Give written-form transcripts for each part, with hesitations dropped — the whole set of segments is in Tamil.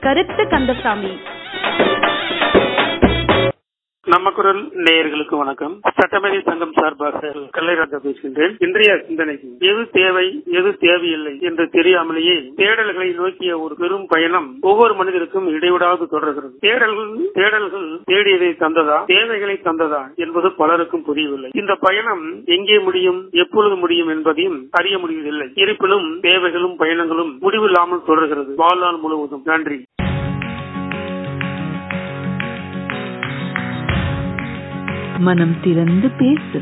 கருத்து கந்தசாமி. நம்ம குரல் நேயர்களுக்கு வணக்கம். சட்டமேதை சங்கம் சார்பாக கல்லைராஜா பேசுகின்றேன். இன்றைய சிந்தனைக்கு எது தேவை எது தேவையில்லை என்று தெரியாமலேயே தேடல்களை நோக்கிய ஒரு பெரும் பயணம் ஒவ்வொரு மனிதருக்கும் இடைவிடாது தொடர்கிறது. தேடல்கள் தேடியதை தந்ததா தேவைகளை தந்ததா என்பது பலருக்கும் புரியவில்லை. இந்த பயணம் எங்கே முடியும் எப்பொழுது முடியும் என்பதையும் அறிய முடிவதில்லை. இருப்பினும் தேவைகளும் பயணங்களும் முடிவில்லாமல் தொடர்கிறது வாழ்நாள் முழுவதும். நன்றி. மனம் திறந்து பேசு.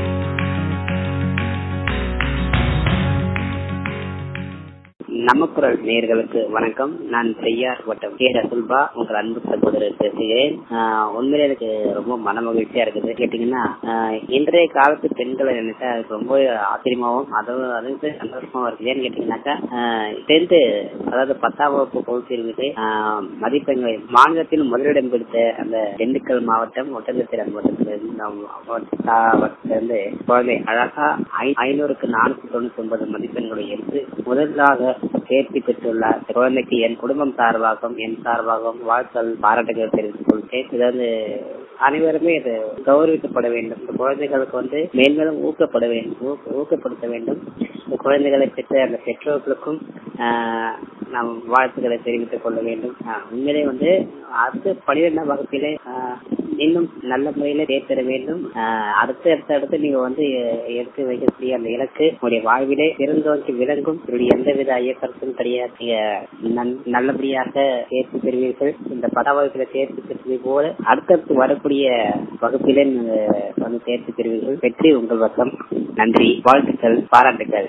நம்ம குரல் நேயர்களுக்கு வணக்கம். நான் செய்யார் வட்டம் கே ரசுல்பா, உங்கள் அன்பு சகோதரர் பேசுகிறேன். உண்மையிலே எனக்கு ரொம்ப மன மகிழ்ச்சியா இருக்குது. கேட்டீங்கன்னா இன்றைய காலத்து பெண்களை நினைச்சா ரொம்ப ஆச்சரியமாவும் அதுவும் சந்தோஷமாவும் இருக்குது. ஏன்னு கேட்டீங்கன்னாக்கா 10th அதாவது 10ஆம் வகுப்பு பொதுத் தேர்வுக்கு மதிப்பெண்கள் மாநிலத்தில் முதலிடம் பிடித்த அந்த திண்டுக்கல் மாவட்டம் ஒட்டஞ்சத்திரம் மாவட்டத்திலிருந்து குழந்தை அழகா 500க்கு 499 மதிப்பெண்களை எடுத்து முதலாக தேர்ச்சி பெற்றுள்ளார். குழந்தைக்கு என் குடும்பம் சார்பாகவும் என் சார்பாகவும் வாழ்த்தல் பாராட்டுகள் தெரிவித்துக் கொள்கிறேன். இது வந்து அனைவருமே இது கௌரவிக்கப்பட வேண்டும். இந்த குழந்தைகளுக்கு மேன்மேலும் ஊக்கப்படுத்த வேண்டும். இந்த குழந்தைகளை பெற்ற அந்த பெற்றோர்களுக்கும் நாம் வாழ்த்துக்களை தெரிவித்துக் கொள்ள வேண்டும். உண்மையிலே அடுத்த 12ஆம் வகுப்பிலே இன்னும் நல்ல முறையில தேர்தர வேண்டும். அடுத்து நீங்க எடுத்து வைக்கக்கூடிய அந்த இலக்கு உங்களுடைய வாழ்விலே சிறந்தோக்கி விளங்கும். இப்படி எந்தவித ஐயக்கருத்தும் கிடையாது. நல்லபடியாக தேர்ச்சி பெறுவீர்கள். இந்த 10ஆம் வகுப்பில தேர்ச்சி பெறுவது போல அடுத்தடுத்து வரக்கூடிய வகுப்பிலே தேர்ச்சி பெறுவீர்கள். வெற்றி உங்கள் வசம். நன்றி, வாழ்த்துக்கள், பாராட்டுக்கள்.